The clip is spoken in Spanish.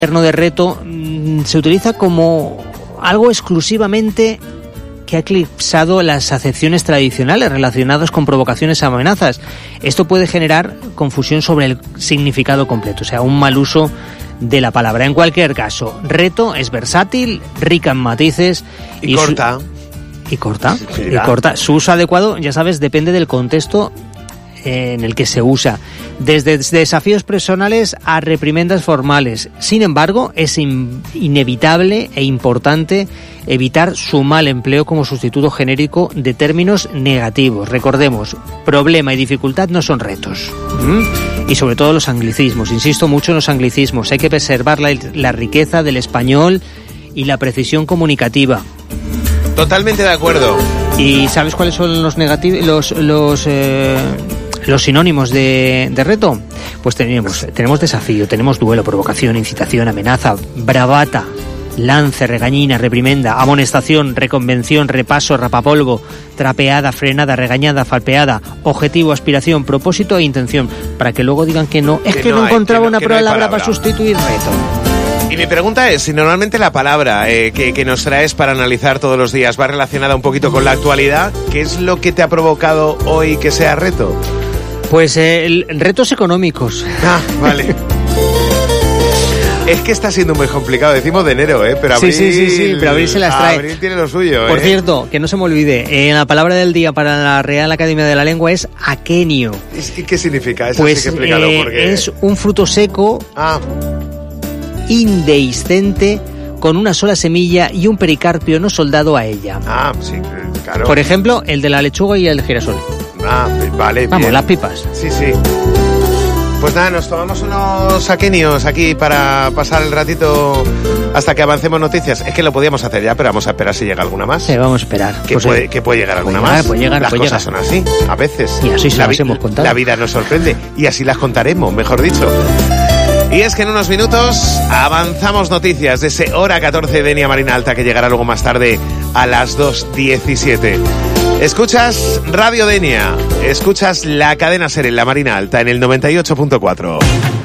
de reto se utiliza como algo exclusivamente que ha eclipsado las acepciones tradicionales relacionadas con provocaciones o amenazas. Esto puede generar confusión sobre el significado completo, o sea, un mal uso de la palabra. En cualquier caso, reto es versátil, rica en matices y corta. Y corta. Su uso adecuado, ya sabes, depende del contexto en el que se usa, desde desafíos personales a reprimendas formales. Sin embargo, es inevitable e importante evitar su mal empleo como sustituto genérico de términos negativos. Recordemos, problema y dificultad no son retos. Y sobre todo los anglicismos. Insisto mucho en los anglicismos. Hay que preservar la riqueza del español y la precisión comunicativa. Totalmente de acuerdo. ¿Y sabes cuáles son los sinónimos de reto? Pues tenemos desafío, tenemos duelo, provocación, incitación, amenaza, bravata, lance, regañina, reprimenda, amonestación, reconvención, repaso, rapapolvo, trapeada, frenada, regañada, falpeada, objetivo, aspiración, propósito e intención, para que luego digan que no, es que no encontraba una palabra para sustituir reto. Y mi pregunta es, si normalmente la palabra que nos traes para analizar todos los días va relacionada un poquito con la actualidad, ¿qué es lo que te ha provocado hoy que sea reto? Pues retos económicos. Ah, vale. Es que está siendo muy complicado, decimos de enero, pero abril... Sí, pero abril se las trae. Abril tiene lo suyo, Por cierto, que no se me olvide, la palabra del día para la Real Academia de la Lengua es aquenio. ¿Y qué significa? Eso pues sí que explícalo, porque... es un fruto seco, indehiscente, con una sola semilla y un pericarpio no soldado a ella. Ah, sí, claro. Por ejemplo, el de la lechuga y el girasol. Ah, vale, vamos, bien. Las pipas. Sí. Pues nada, nos tomamos unos aquenios aquí para pasar el ratito hasta que avancemos noticias. Es que lo podíamos hacer ya, pero vamos a esperar si llega alguna más. Sí, vamos a esperar. Que puede llegar alguna más. Puede llegar. Las cosas son así, a veces. Y así se las hemos contado. La vida nos sorprende y así las contaremos, mejor dicho. Y es que en unos minutos avanzamos noticias de ese hora 14 de Denia Marina Alta, que llegará luego más tarde a las 2:17. Escuchas Radio Denia, escuchas la cadena SER en la Marina Alta en el 98.4.